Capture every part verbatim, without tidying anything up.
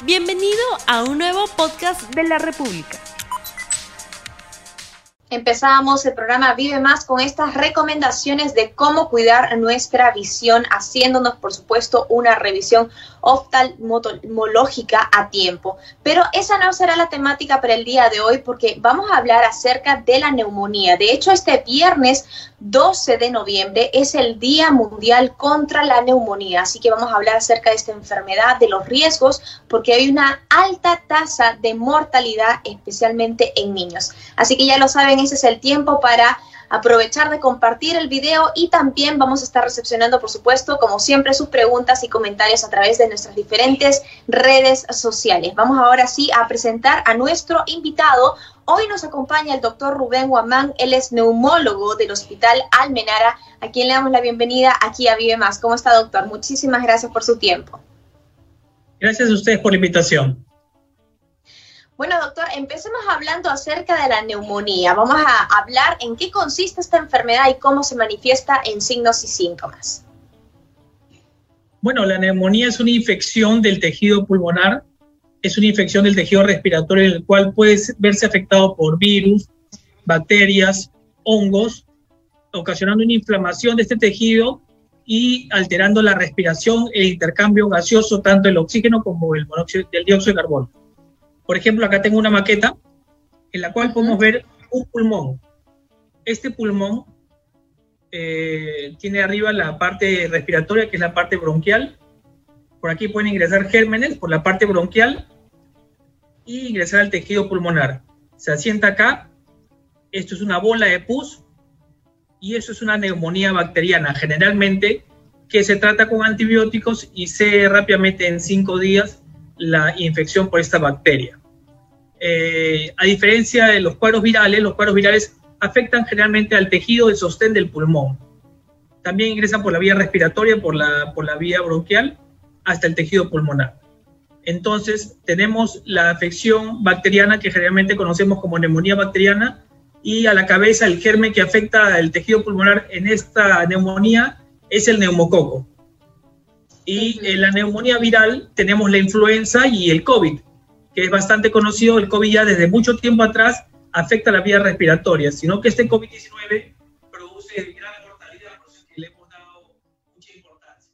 Bienvenido a un nuevo podcast de la República. Empezamos el programa Vive Más con estas recomendaciones de cómo cuidar nuestra visión, haciéndonos, por supuesto, una revisión oftalmológica a tiempo. Pero esa no será la temática para el día de hoy, porque vamos a hablar acerca de la neumonía. De hecho, este viernes doce de noviembre es el Día Mundial contra la Neumonía, así que vamos a hablar acerca de esta enfermedad, de los riesgos, porque hay una alta tasa de mortalidad, especialmente en niños. Así que ya lo saben, ese es el tiempo para aprovechar de compartir el video y también vamos a estar recepcionando, por supuesto, como siempre, sus preguntas y comentarios a través de nuestras diferentes redes sociales. Vamos ahora sí a presentar a nuestro invitado. Hoy nos acompaña el doctor Rubén Guamán, él es neumólogo del Hospital Almenara, a quien le damos la bienvenida aquí a Vive Más. ¿Cómo está, doctor? Muchísimas gracias por su tiempo. Gracias a ustedes por la invitación. Bueno, doctor, empecemos hablando acerca de la neumonía. Vamos a hablar en qué consiste esta enfermedad y cómo se manifiesta en signos y síntomas. Bueno, la neumonía es una infección del tejido pulmonar, es una infección del tejido respiratorio en el cual puede verse afectado por virus, bacterias, hongos, ocasionando una inflamación de este tejido y alterando la respiración, el intercambio gaseoso, tanto el oxígeno como el monóxido, el dióxido de carbono. Por ejemplo, acá tengo una maqueta en la cual uh-huh. podemos ver un pulmón. Este pulmón eh, tiene arriba la parte respiratoria, que es la parte bronquial. Por aquí pueden ingresar gérmenes por la parte bronquial y ingresar al tejido pulmonar. Se asienta acá. Esto es una bola de pus y eso es una neumonía bacteriana, generalmente, que se trata con antibióticos y se rápidamente en cinco días la infección por esta bacteria. Eh, a diferencia de los cuadros virales, los cuadros virales afectan generalmente al tejido de sostén del pulmón. También ingresan por la vía respiratoria, por la, por la vía bronquial, hasta el tejido pulmonar. Entonces, tenemos la afección bacteriana que generalmente conocemos como neumonía bacteriana, y a la cabeza el germen que afecta al tejido pulmonar en esta neumonía es el neumococo. Y en la neumonía viral tenemos la influenza y el COVID, que es bastante conocido. El COVID ya desde mucho tiempo atrás afecta la vía respiratoria, sino que este COVID diecinueve produce gran mortalidad, por eso que le hemos dado mucha importancia.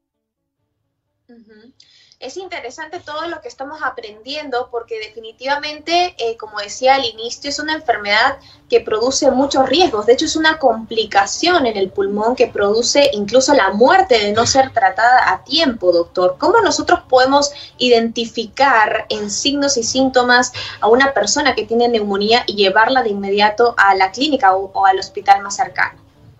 Uh-huh. Es interesante todo lo que estamos aprendiendo porque definitivamente, eh, como decía al inicio, es una enfermedad que produce muchos riesgos. De hecho, es una complicación en el pulmón que produce incluso la muerte de no ser tratada a tiempo, doctor. ¿Cómo nosotros podemos identificar en signos y síntomas a una persona que tiene neumonía y llevarla de inmediato a la clínica o, o al hospital más cercano?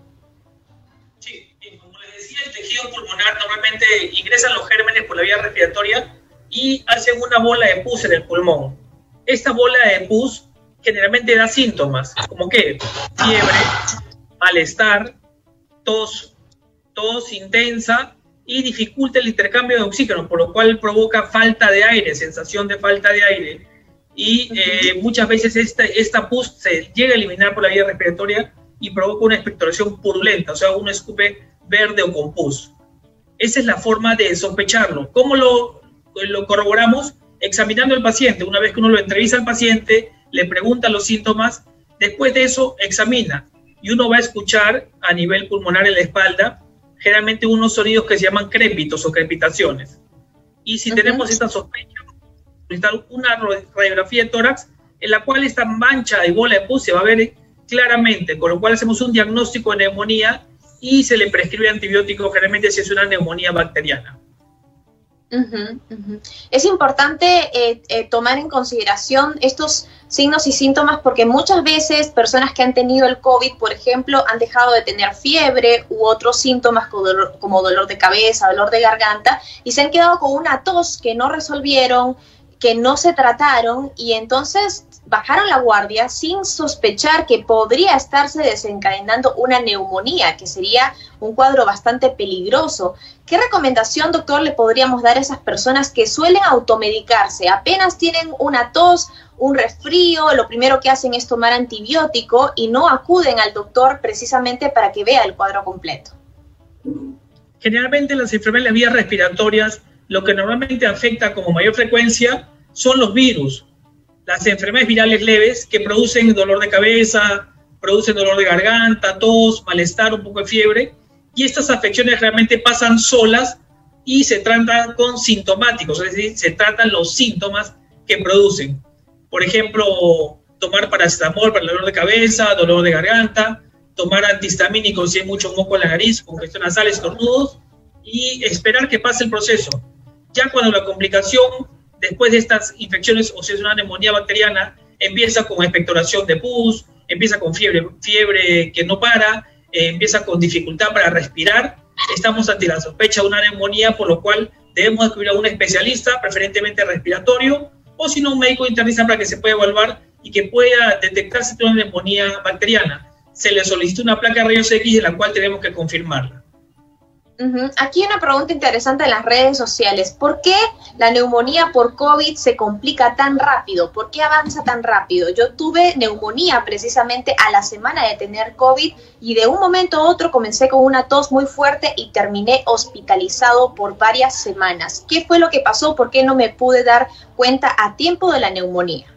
El tejido pulmonar normalmente ingresan los gérmenes por la vía respiratoria y hacen una bola de pus en el pulmón. Esta bola de pus generalmente da síntomas, como que fiebre, malestar, tos, tos intensa y dificulta el intercambio de oxígeno, por lo cual provoca falta de aire, sensación de falta de aire. Y eh, muchas veces esta, esta pus se llega a eliminar por la vía respiratoria y provoca una expectoración purulenta, o sea, uno escupe verde o con pus. Esa es la forma de sospecharlo. ¿Cómo lo, lo corroboramos? Examinando al paciente. Una vez que uno lo entrevista al paciente, le pregunta los síntomas, después de eso examina y uno va a escuchar a nivel pulmonar en la espalda generalmente unos sonidos que se llaman crépitos o crepitaciones. Y si uh-huh. tenemos esta sospecha, una radiografía de tórax en la cual esta mancha y bola de pus se va a ver claramente, con lo cual hacemos un diagnóstico de neumonía y se le prescribe antibiótico generalmente si es una neumonía bacteriana. Uh-huh, uh-huh. Es importante eh, eh, tomar en consideración estos signos y síntomas porque muchas veces personas que han tenido el COVID, por ejemplo, han dejado de tener fiebre u otros síntomas como dolor, como dolor de cabeza, dolor de garganta y se han quedado con una tos que no resolvieron, que no se trataron y entonces bajaron la guardia sin sospechar que podría estarse desencadenando una neumonía, que sería un cuadro bastante peligroso. ¿Qué recomendación, doctor, le podríamos dar a esas personas que suelen automedicarse? Apenas tienen una tos, un resfrío, lo primero que hacen es tomar antibiótico y no acuden al doctor precisamente para que vea el cuadro completo. Generalmente las enfermedades de las vías respiratorias lo que normalmente afecta como mayor frecuencia son los virus, las enfermedades virales leves que producen dolor de cabeza, producen dolor de garganta, tos, malestar, un poco de fiebre, y estas afecciones realmente pasan solas y se tratan con sintomáticos, es decir, se tratan los síntomas que producen. Por ejemplo, tomar paracetamol para el dolor de cabeza, dolor de garganta, tomar antihistamínicos si hay mucho moco en la nariz, congestión nasal, estornudos, y esperar que pase el proceso. Ya cuando la complicación, después de estas infecciones, o si es una neumonía bacteriana, empieza con expectoración de pus, empieza con fiebre, fiebre que no para, eh, empieza con dificultad para respirar, estamos ante la sospecha de una neumonía, por lo cual debemos acudir a un especialista, preferentemente respiratorio, o si no, un médico internista para que se pueda evaluar y que pueda detectarse una neumonía bacteriana. Se le solicita una placa de rayos X de la cual tenemos que confirmarla. Uh-huh. Aquí hay una pregunta interesante en las redes sociales. ¿Por qué la neumonía por COVID se complica tan rápido? ¿Por qué avanza tan rápido? Yo tuve neumonía precisamente a la semana de tener COVID y de un momento a otro comencé con una tos muy fuerte y terminé hospitalizado por varias semanas. ¿Qué fue lo que pasó? ¿Por qué no me pude dar cuenta a tiempo de la neumonía?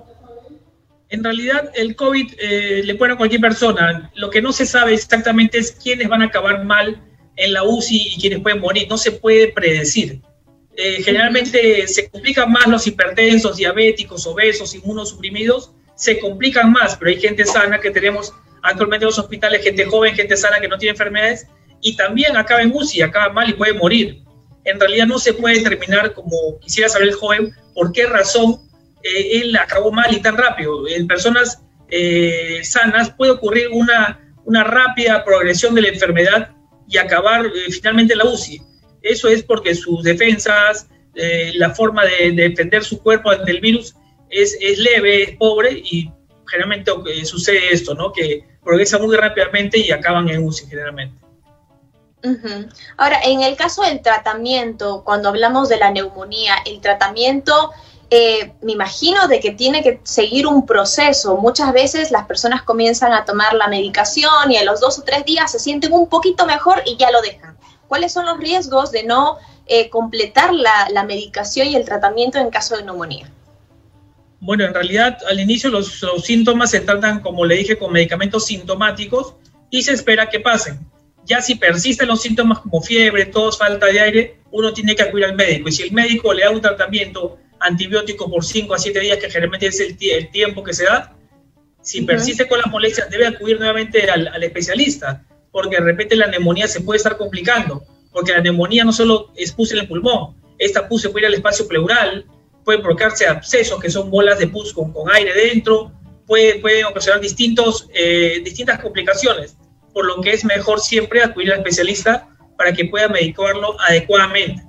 En realidad, el COVID eh, le puede a cualquier persona. Lo que no se sabe exactamente es quiénes van a acabar mal en la U C I y quienes pueden morir. No se puede predecir. Eh, generalmente se complican más los hipertensos, diabéticos, obesos, inmunosuprimidos. Se complican más, pero hay gente sana que tenemos actualmente en los hospitales, gente joven, gente sana que no tiene enfermedades y también acaba en U C I, acaba mal y puede morir. En realidad no se puede determinar, como quisiera saber el joven, por qué razón eh, él acabó mal y tan rápido. En personas eh, sanas puede ocurrir una, una rápida progresión de la enfermedad y acabar eh, finalmente en la U C I. Eso es porque sus defensas, eh, la forma de, de defender su cuerpo ante el virus es, es leve, es pobre y generalmente eh, sucede esto, ¿no? Que progresa muy rápidamente y acaban en U C I generalmente. Uh-huh. Ahora, en el caso del tratamiento, cuando hablamos de la neumonía, el tratamiento, eh, me imagino de que tiene que seguir un proceso. Muchas veces las personas comienzan a tomar la medicación y a los dos o tres días se sienten un poquito mejor y ya lo dejan. ¿Cuáles son los riesgos de no eh, completar la, la medicación y el tratamiento en caso de neumonía? Bueno, en realidad al inicio los, los síntomas se tratan, como le dije, con medicamentos sintomáticos y se espera que pasen. Ya si persisten los síntomas como fiebre, tos, falta de aire, uno tiene que acudir al médico. Y si el médico le da un tratamiento antibiótico por cinco a siete días, que generalmente es el, el tiempo que se da, si persiste uh-huh. con las molestias, debe acudir nuevamente al, al especialista, porque de repente la neumonía se puede estar complicando, porque la neumonía no solo es pus en el pulmón, esta pus se puede ir al espacio pleural, puede provocarse abscesos, que son bolas de pus con, con aire dentro, puede, pueden ocasionar distintos, eh, distintas complicaciones, por lo que es mejor siempre acudir al especialista para que pueda medicarlo adecuadamente.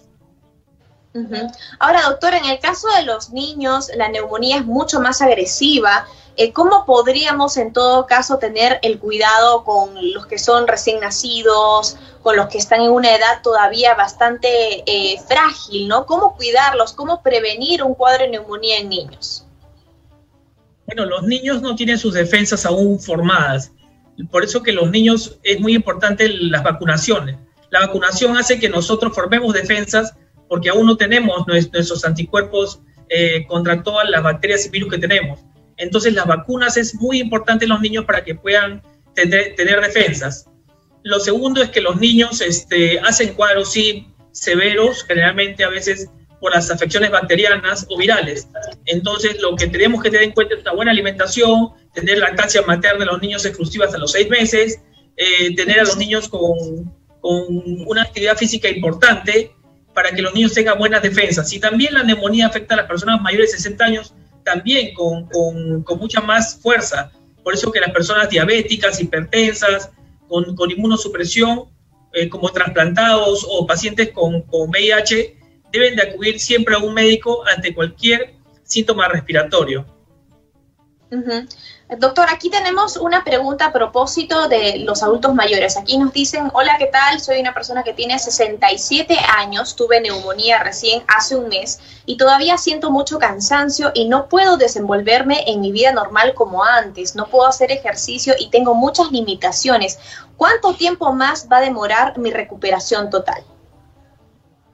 Uh-huh. Ahora, doctor, en el caso de los niños, la neumonía es mucho más agresiva. Eh, ¿Cómo podríamos, en todo caso, tener el cuidado con los que son recién nacidos, con los que están en una edad todavía bastante eh, frágil, ¿no? ¿Cómo cuidarlos? ¿Cómo prevenir un cuadro de neumonía en niños? Bueno, los niños no tienen sus defensas aún formadas. Por eso que los niños es muy importante las vacunaciones. La vacunación hace que nosotros formemos defensas porque aún no tenemos nuestros anticuerpos eh, contra todas las bacterias y virus que tenemos. Entonces las vacunas es muy importante en los niños para que puedan tener, tener defensas. Lo segundo es que los niños este, hacen cuadros sí severos, generalmente a veces por las afecciones bacterianas o virales. Entonces lo que tenemos que tener en cuenta es una buena alimentación, tener lactancia materna a los niños exclusiva hasta los seis meses, eh, tener a los niños con, con una actividad física importante, para que los niños tengan buenas defensas. Y también la neumonía afecta a las personas mayores de sesenta años, también con, con, con mucha más fuerza. Por eso que las personas diabéticas, hipertensas, con, con inmunosupresión, eh, como trasplantados o pacientes con, con V I H, deben de acudir siempre a un médico ante cualquier síntoma respiratorio. Uh-huh. Doctor, aquí tenemos una pregunta a propósito de los adultos mayores. Aquí nos dicen, hola, ¿qué tal? Soy una persona que tiene sesenta y siete años, tuve neumonía recién hace un mes y todavía siento mucho cansancio y no puedo desenvolverme en mi vida normal como antes, no puedo hacer ejercicio y tengo muchas limitaciones. ¿Cuánto tiempo más va a demorar mi recuperación total?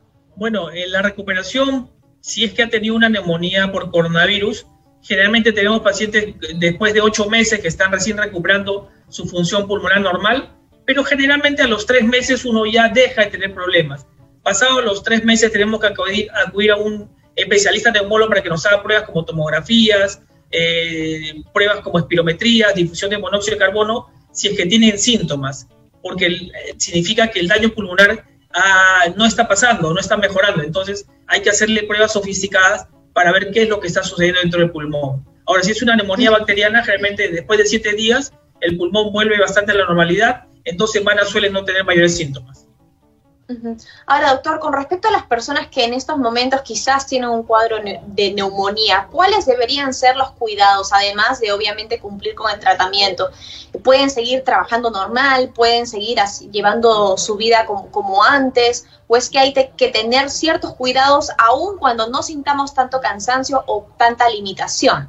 Bueno, en la recuperación, si es que ha tenido una neumonía por coronavirus, generalmente tenemos pacientes después de ocho meses que están recién recuperando su función pulmonar normal, pero generalmente a los tres meses uno ya deja de tener problemas. Pasados los tres meses tenemos que acudir, acudir a un especialista neumólogo para que nos haga pruebas como tomografías, eh, pruebas como espirometrías, difusión de monóxido de carbono, si es que tienen síntomas, porque eh, significa que el daño pulmonar ah, no está pasando, no está mejorando. Entonces hay que hacerle pruebas sofisticadas para ver qué es lo que está sucediendo dentro del pulmón. Ahora, si es una neumonía bacteriana, generalmente después de siete días el pulmón vuelve bastante a la normalidad, en dos semanas suelen no tener mayores síntomas. Uh-huh. Ahora, doctor, con respecto a las personas que en estos momentos quizás tienen un cuadro de neumonía, ¿cuáles deberían ser los cuidados, además de obviamente cumplir con el tratamiento? ¿Pueden seguir trabajando normal? ¿Pueden seguir así, llevando su vida como, como antes? ¿O es que hay te, que tener ciertos cuidados aún cuando no sintamos tanto cansancio o tanta limitación?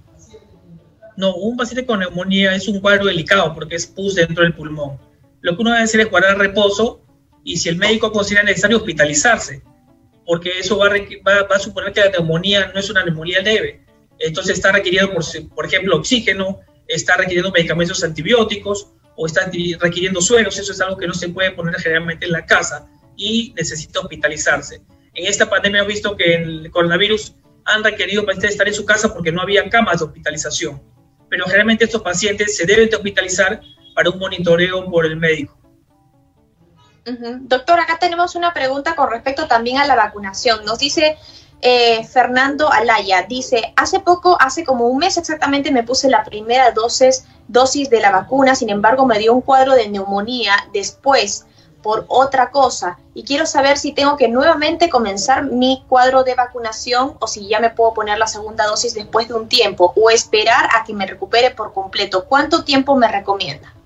No, un paciente con neumonía es un cuadro delicado porque es pus dentro del pulmón. Lo que uno debe hacer es guardar reposo y, si el médico considera necesario, hospitalizarse, porque eso va a, va, va a suponer que la neumonía no es una neumonía leve. Entonces está requiriendo, por, por ejemplo, oxígeno, está requiriendo medicamentos antibióticos o está requiriendo sueros. Eso es algo que no se puede poner generalmente en la casa y necesita hospitalizarse. En esta pandemia hemos visto que el coronavirus han requerido pacientes estar en su casa porque no había camas de hospitalización. Pero generalmente estos pacientes se deben de hospitalizar para un monitoreo por el médico. Uh-huh. Doctor, acá tenemos una pregunta con respecto también a la vacunación. Nos dice eh, Fernando Alaya, dice, hace poco, hace como un mes exactamente, me puse la primera dosis, dosis de la vacuna, sin embargo me dio un cuadro de neumonía después por otra cosa y quiero saber si tengo que nuevamente comenzar mi cuadro de vacunación o si ya me puedo poner la segunda dosis después de un tiempo o esperar a que me recupere por completo. ¿Cuánto tiempo me recomienda?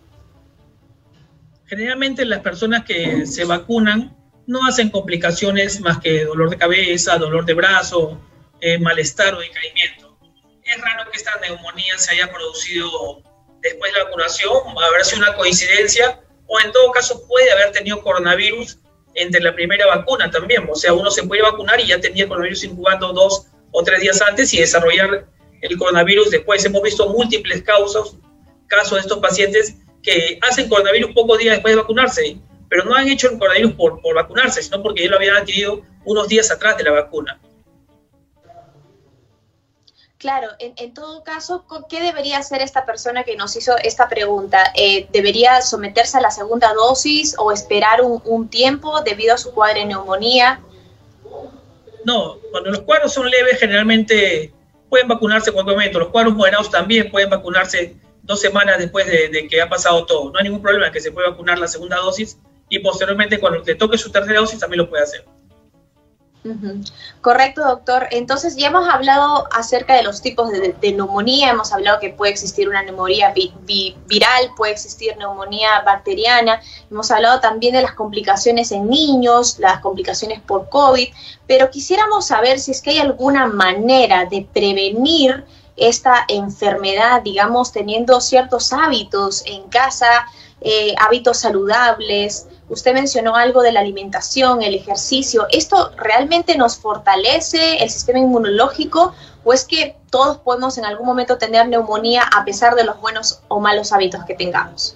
Generalmente las personas que se vacunan no hacen complicaciones más que dolor de cabeza, dolor de brazo, eh, malestar o decaimiento. Es raro que esta neumonía se haya producido después de la vacunación, habrá sido una coincidencia, o en todo caso puede haber tenido coronavirus entre la primera vacuna también. O sea, uno se puede vacunar y ya tenía coronavirus incubando dos o tres días antes y desarrollar el coronavirus después. Hemos visto múltiples casos, casos de estos pacientes que hacen coronavirus pocos días después de vacunarse, pero no han hecho el coronavirus por, por vacunarse, sino porque ya lo habían adquirido unos días atrás de la vacuna. Claro, en, en todo caso, ¿qué debería hacer esta persona que nos hizo esta pregunta? Eh, ¿Debería someterse a la segunda dosis o esperar un, un tiempo debido a su cuadro de neumonía? No, cuando los cuadros son leves, generalmente pueden vacunarse en cualquier momento. Los cuadros moderados también pueden vacunarse dos semanas después de, de que ha pasado todo. No hay ningún problema en que se pueda vacunar la segunda dosis y posteriormente, cuando le toque su tercera dosis, también lo puede hacer. Uh-huh. Correcto, doctor. Entonces ya hemos hablado acerca de los tipos de, de neumonía, hemos hablado que puede existir una neumonía vi, vi, viral, puede existir neumonía bacteriana, hemos hablado también de las complicaciones en niños, las complicaciones por COVID, pero quisiéramos saber si es que hay alguna manera de prevenir esta enfermedad, digamos, teniendo ciertos hábitos en casa, eh, hábitos saludables. Usted mencionó algo de la alimentación, el ejercicio. ¿Esto realmente nos fortalece el sistema inmunológico o es que todos podemos en algún momento tener neumonía a pesar de los buenos o malos hábitos que tengamos?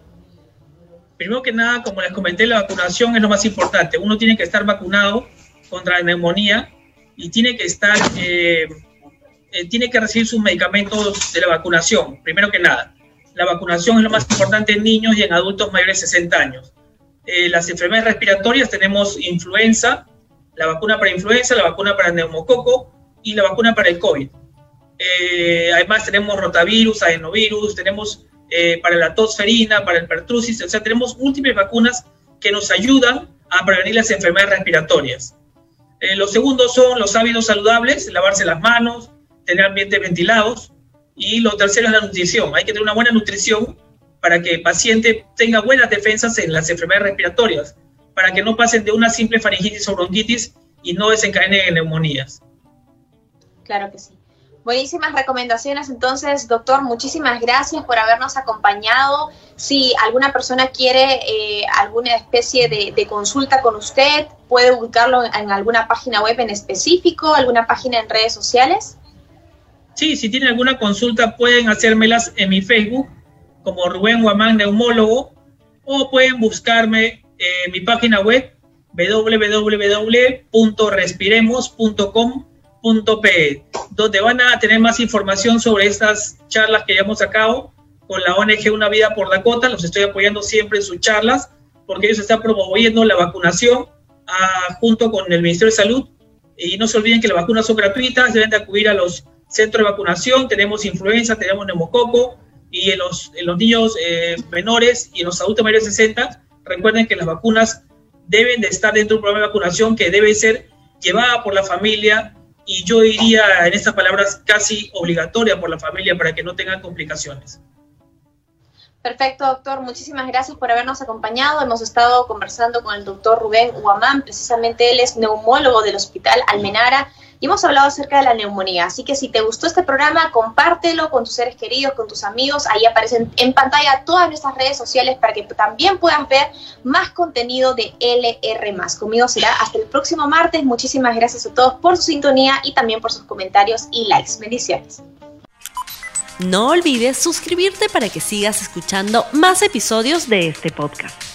Primero que nada, como les comenté, la vacunación es lo más importante. Uno tiene que estar vacunado contra la neumonía y tiene que estar, eh, eh, tiene que recibir sus medicamentos de la vacunación, primero que nada. La vacunación es lo más importante en niños y en adultos mayores de sesenta años. Eh, las enfermedades respiratorias tenemos influenza, la vacuna para influenza, la vacuna para neumococo y la vacuna para el COVID. Eh, además tenemos rotavirus, adenovirus, tenemos eh, para la tosferina, para el pertussis, o sea, tenemos múltiples vacunas que nos ayudan a prevenir las enfermedades respiratorias. Eh, los segundos son los hábitos saludables, lavarse las manos, tener ambientes ventilados, y lo tercero es la nutrición. Hay que tener una buena nutrición para que el paciente tenga buenas defensas en las enfermedades respiratorias, para que no pasen de una simple faringitis o bronquitis y no desencadenen en neumonías. Claro que sí. Buenísimas recomendaciones. Entonces, doctor, muchísimas gracias por habernos acompañado. Si alguna persona quiere eh, alguna especie de, de consulta con usted, ¿puede ubicarlo en, en alguna página web en específico, alguna página en redes sociales? Sí, si tienen alguna consulta pueden hacérmelas en mi Facebook como Rubén Huamán Neumólogo, o pueden buscarme en mi página web w w w punto respiremos punto com punto p e, donde van a tener más información sobre estas charlas que llevamos a cabo con la O N G Una Vida por Dakota. Los estoy apoyando siempre en sus charlas porque ellos están promoviendo la vacunación uh, junto con el Ministerio de Salud. Y no se olviden que las vacunas son gratuitas, deben de acudir a los centros de vacunación. Tenemos influenza, tenemos neumococo, y en los, en los niños eh, menores y en los adultos mayores de sesenta, recuerden que las vacunas deben de estar dentro de un programa de vacunación que debe ser llevada por la familia, y yo diría en estas palabras casi obligatoria por la familia para que no tengan complicaciones. Perfecto, doctor. Muchísimas gracias por habernos acompañado. Hemos estado conversando con el doctor Rubén Huamán, precisamente él es neumólogo del Hospital Almenara, y hemos hablado acerca de la neumonía. Así que si te gustó este programa, compártelo con tus seres queridos, con tus amigos. Ahí aparecen en pantalla todas nuestras redes sociales para que también puedas ver más contenido de L R más. Conmigo será hasta el próximo martes. Muchísimas gracias a todos por su sintonía y también por sus comentarios y likes. Bendiciones. No olvides suscribirte para que sigas escuchando más episodios de este podcast.